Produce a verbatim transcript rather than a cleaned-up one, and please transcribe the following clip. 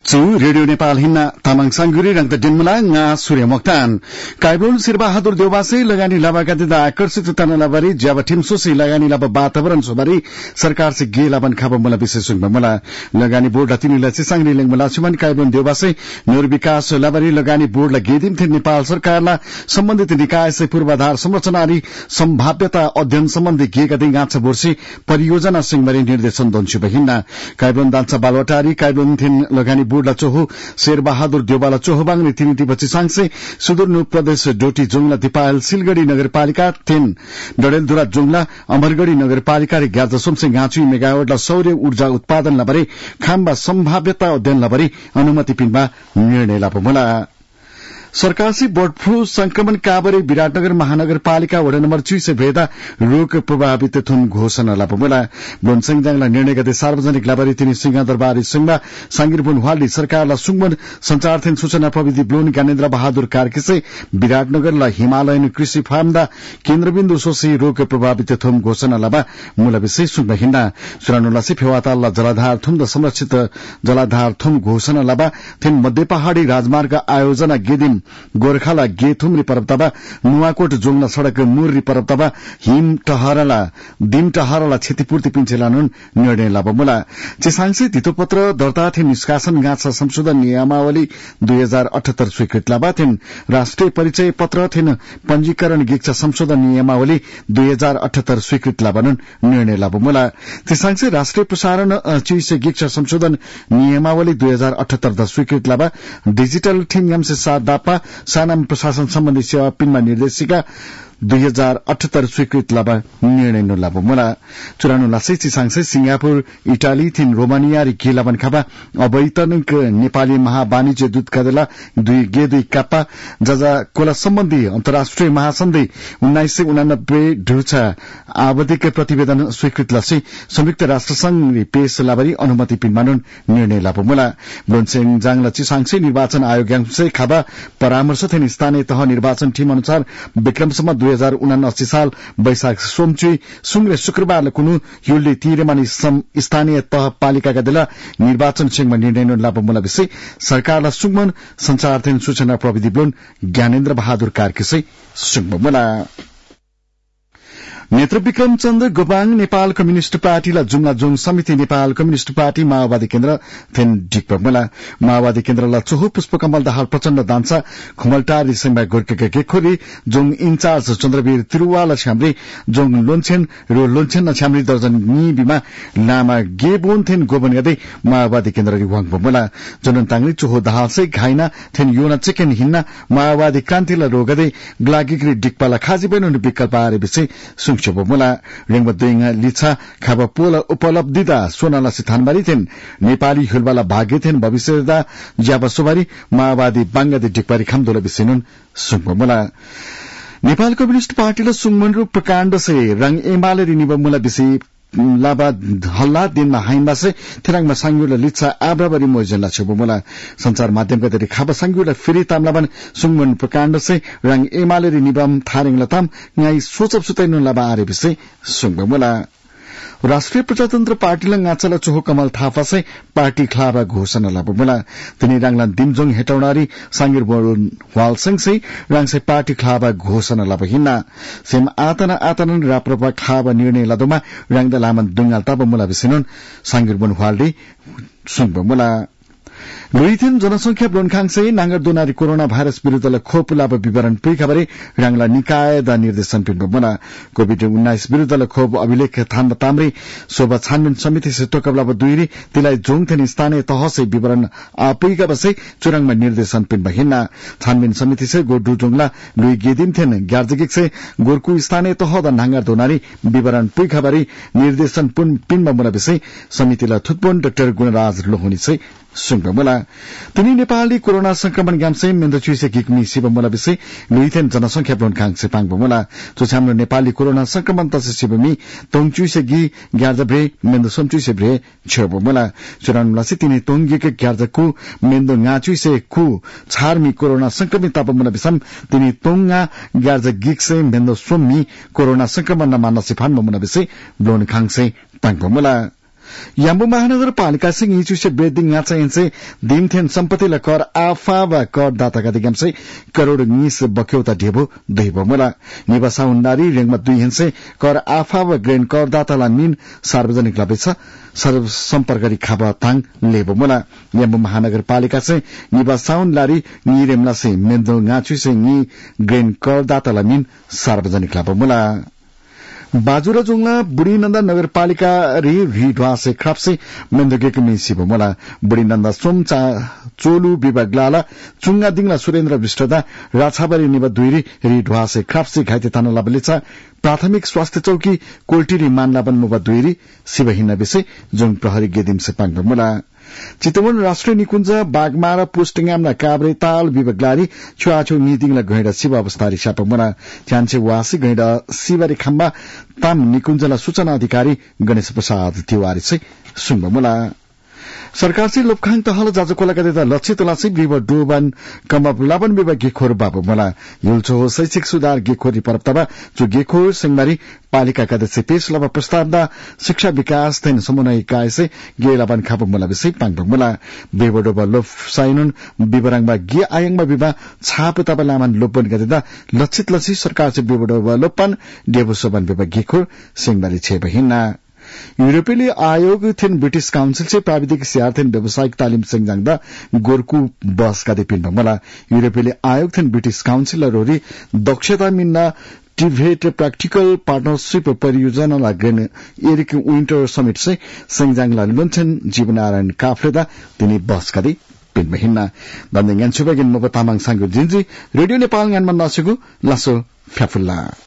चु रेडियो नेपाल हिन्ना तामाङ सांगुरी रंग दिनमला nga सूर्य मोक्तान काइब्लोन सिरबहादुर देवबासे लगानी लाबाका दिदा आकर्षित तना लाबारी ज्याबा टिमसोसी लगानी लाबा वातावरण सोबारी सरकार से गे लाबन खाबा मला विशेष मला लगानी बोर्ड तिनी लछि सांगली लेङ मला सुमन काइब्लोन देवबासे नूर विकास लाबारी लगानी बोर्ड ला गेदिम थे नेपाल सरकारला सम्बन्धित निकाय से पूर्वाधार संरचना अनि सम्भाव्यता अध्ययन सम्बन्धी गेका दिन गाछ बोर्सी परियोजना सिंहमरी निर्देशन दन्छु बहिन्ना काइब्लोन दान्सा बालवटारी काइब्लोन थिन लगानी बोर्डला चोहो शेरबहादुर देवबाला चोहो बाङ्ने तिनीति बच्ची सांगसे सुदूर प्रदेश डोटी जोंगला दिपायल सिलगढ़ी नगरपालिका तीन डडेलधुरा जोंगला अमरगढ़ी नगरपालिका रे ग्याज दशमलव गाँची मेगावाट सौर्य ऊर्जा उत्पादन लबरे खाम्बा सम्भाव्यता अध्ययन लबरे अनुमति पिनमा निर्णय लापमुला सरकार से बर्ड फ्लू संक्रमण काबरे विराटनगर महानगरपालिका वडा नम्बर दुई से भेदा रोग प्रभावित थुन घोषणा लापमुला बोनसिंह जाङला निर्णय गर्दै सार्वजनिक लाबारी तिनी सिंहदरबारी सिंहमा सांगिर बुनवालले सरकारलाई सुगमन संचार थिन सूचना प्रविधि ब्लोन ज्ञानेन्द्र बहादुर कार्कीसे विराटनगरलाई हिमालयन कृषि फार्मदा केन्द्रबिन्दु सोसी रोग प्रभावित थुम घोषणा लाबा मूल विषय सुन्न हिन्ना सुरानुलासी फेवातालला जलाधार थुम संरक्षित जलाधार थुम घोषणा लाबा थिन मध्य पहाड़ी राजमार्ग आयोजना गेदिम गोर्खाला गेथुम रि परप्तबा नुवाकोट जोंगला सड़क मुर रि परप्तबा हिम टहरला दिम टहरला क्षतिपूर्ति पिन्छेलानुन निर्णय लाबमुला चिसाङसे धितोपत्र दर्ता थे निष्कासन गाछा संशोधन नियमावली दुई हजार अठहत्तर स्वीकृत लाबा थिन राष्ट्रिय परिचय पत्र थिन पंजीकरण गिक्षा संशोधन नियमावली दुई हजार अठहत्तर स्वीकृत लाबानुन निर्णय लाबमुला चिसाङसे राष्ट्रिय प्रसारण चिसे गिक्षा संशोधन नियमावली दुई हजार अठहत्तर द स्वीकृत लाबा डिजिटल ठिंगम से साथ सानाम प्रशासन सम्बन्धी सेवा पिनमा निर्देशिका दुई हजार अठहत्तर स्वीकृत लाबा निर्णय नलाबो मुला चुरानो लासै चिसाङसे सिंगापुर इटाली थिन रोमानिया रि गेलाबन खाबा अवैतनिक नेपाली महावाणिज्य दूत कदला दुई गे दुई कापा जजा कोला सम्बन्धी अन्तर्राष्ट्रिय महासन्धि उन्नाइस सय उनानब्बे ढुचा आवधिक प्रतिवेदन स्वीकृत लासै संयुक्त राष्ट्र संघ रि पेश लाबारी अनुमति पिनमानुन निर्णय लाबो मुला ब्लोनसेन जाङला चिसाङसे निर्वाचन आयोगसे खाबा परामर्श थिन स्थानीय तह निर्वाचन टीम अनुसार विक्रमसम्म दुई हजार उनासी साल वैशाख सोमची सुंग्रे शुक्रबार कुनु युल्ली तीरेमानी स्थानीय तह पालिकाका दिला निर्वाचन सिंहमा निर्णय लापमुला विषय सरकारलाई सुगमन संचार थिन सूचना प्रविधि ब्लोन ज्ञानेन्द्र बहादुर कार्कीसे सुगममुला नेत्र विक्रम चन्द्र गोपाङ नेपाल कम्युनिष्ट पार्टीलाई जुम्ला जोङ समिति नेपाल कम्युनिष्ट पार्टी माओवादी केन्द्र थेन डिकपमुला माओवादी केन्द्रलाई चोहो पुष्पकमल दाहाल प्रचण्ड दान्सा खुमलटारी सिंहमा गोर्केका गेखोरी जोङ इन्चार्ज चन्द्रवीर तिरुवाला छ्याम्री जोङ लोन्छेन रो लोन्छेन छ्याम्री दर्जन निबिमा लामा गेबोन थेन गोबन गर्दै माओवादी केन्द्र रिवाङ बमुला जनन ताङली चोहो दाहालसै घाइना थेन योना चिकन हिन्ना माओवादी क्रान्तिलाई रोगदै ग्लागिग्री डिकपाला खाजी बनुन विकल्प आरे विषय मुला रेङबद्दैङ लिछा खाबा पोल उपलब्धिता सोनाला सिथानबारी थिन नेपाली हुलबाला भाग्य थिन भविष्यदा ज्याबा सुबारी माओवादी बांगलादेश डिकबारी खामदोला विषयनुन सुङमुला नेपाल कम्युनिष्ट पार्टीले सुङमनरु प्रकाण्ड से रंग एमाले रिनिबमुला विषय लाबा हल्ला दिनमा हाइम्बासे थिराङमा सांगुला लिच्छा आब्राबरी मोजनला छबुमुला संचार माध्यमका दरि खाबा सांगुला फेरि तामलाबन सुङमन प्रकाण्ड से रंग एमाले निबम थारिङ लताम न्याय सोचब सुतैन लाबा आरे विषय सुङमुला राष्ट्रिय प्रजातन्त्र पार्टीले गाँचला चोहो कमल थापासे पार्टी खलाबा घोषणा लाबमुला तिनी राङला दिमजोङ हेटौडारी सांगिर बोरुन वालसिंहसे राङसे पार्टी खलाबा घोषणा लाब हिन्ना सेम आतना आतनन राप्रपा खलाबा निर्णय लादोमा राङदा लामन दुंगाल ताबमुला विसिनुन सांगिर बोन वालडी सुङबमुला लुइथिन जनसंख्या ब्लोनखाङसे नांगर दोनारी कोरोना भाइरस विरूद्धलाई खोप लाभ विवरण पुइखबरे राङला निकाय द निर्देशन पिन्बमुला कोभिड उन्नाइस विरूद्धलाई खोप अभिलेख थान ताम्री शोभा छानबिन समिति से टोकबलाब दुईरी तिलाई जोङथेन स्थानीय तह से विवरण आपुइका बसे चुराङमा निर्देशन पिन्ब हिन्ना छानबिन समिति से गोडु जोङला लुइ गेदिमथेन ग्यार्जगिक से गोरकु स्थानीय तह द नांगर दोनारी विवरण पुइखबरे निर्देशन पिन्बमुला विषय समितिलाई थुत्पोन डाक्टर गुणराज लोहनी से सुङमुला तिनी नेपाली कोरोना संक्रमण ग्यामसे मेन्दचुइसे गिक्मी शिवमुला विषय लुइथेन जनसंख्या ब्लोनखाङसे पाङबमुला चोछाम्रो नेपाली कोरोना संक्रमण तसे शिवमी तोङचुइसे गि ग्यार्जब्रे मेन्दो सोमचुइसे ब्रे छबमुला चुरानुलासे तिनी तोङगिके ग्यार्जकु मेन्दो ngaचुइसे कु छारमी कोरोना संक्रमित तापमुला विषम तिनी तोङगा ग्यार्ज गिक्से मेन्दो सोममी कोरोना संक्रमण न मान्न सिफान ममुला विषय ब्लोनखाङसे पाङबमुला याम्बु महानगरपालिका सिंह इचुसे बेदिङ ngacainse दिमथेन सम्पत्तिला कर आफा वा कर दाताका दिगमसे करोड़ निस बक्यौता ढेबो दैबो मला निवासा उन्नारी रेङमा दुई हिंसे कर आफा वा ग्रेन कर दाताला मिन सार्वजनिक लाबेछ सम्पर्करी खाबा ताङ लेबो मला याम्बु महानगरपालिका से निवासा उन्नारी नि रेमला से मेन्दो ngachu से नि ग्रेन कर दाताला मिन सार्वजनिक लाबो मला बाजुरा जोंगला बुढीनन्दा नगरपालिका रि भिडवा से खराबसे मेन्दोगेको मिसिबो मला बुढीनन्दा सोमचा चोलु विभाग लाला चुंगा दिङला सुरेन्द्र विष्टदा राछाबारी निबा दुईरी रिढवा से खराबसे घाइते थाना लाबलेचा प्राथमिक स्वास्थ्य चौकी कोल्टिरी मानलाबन मुबा दुईरी शिवहिना विषय जोङ प्रहरी गेदिम से पाङ्ग मला चितवन राष्ट्रिय निकुञ्ज बागमारा पोस्टिङामना काभ्रे ताल विभागलारी छुवाछु निदिङला गैडा शिव अवस्थारी सापमना छ्यान्से वासी गैडा शिवरी खम्बा ताम निकुञ्जला सूचना अधिकारी गणेश प्रसाद तिवारी से सुम्बमुला सरकार से लोपखाङ तहल जाजो कोलाकादेता लक्ष्य तलासी बिव डोबान कमप लाबन बिव गेखोर बाबु मला युल्छो शैक्षिक सुधार गेखोरी परप्तबा जो गेखोर सिंहमारी पालिका कादेसे पेश लबा प्रस्ताव दा शिक्षा विकास थेन समन्वय कायसे गे लाबन खाबु मला विषय पाङबङ मला बिव डोबा लोप साइनुन बिबराङबा गे आयङबा बिबा छाप तबा लामान लोपन गदेदा लक्षित लसी सरकार से बिव डोबा लोपन देबु सोबन बिव गेखोर सिंहमारी छे बहिना यूरोपीय आयोग थिन ब्रिटिश काउन्सिल से प्राविधिक सियार्थेन व्यावसायिक तालिम संजाङदा गोरकु बस का दिपिन मला यूरोपीय आयोग थिन ब्रिटिश काउन्सिल रोरी दक्षता मिन्ना टिभेट प्र्याक्टिकल पार्टनरशिप परियोजना लाग्ने एरिक विन्टर समिट से संजाङला लुन्छन जीवनारायण काफ्रेदा तिनी बस का दिपिन महिना दन्दिङ सुबगिन मब तामाङ सांगु जिन्जी रेडियो नेपाल गानमा नसुगु लासो फ्याफुल्ला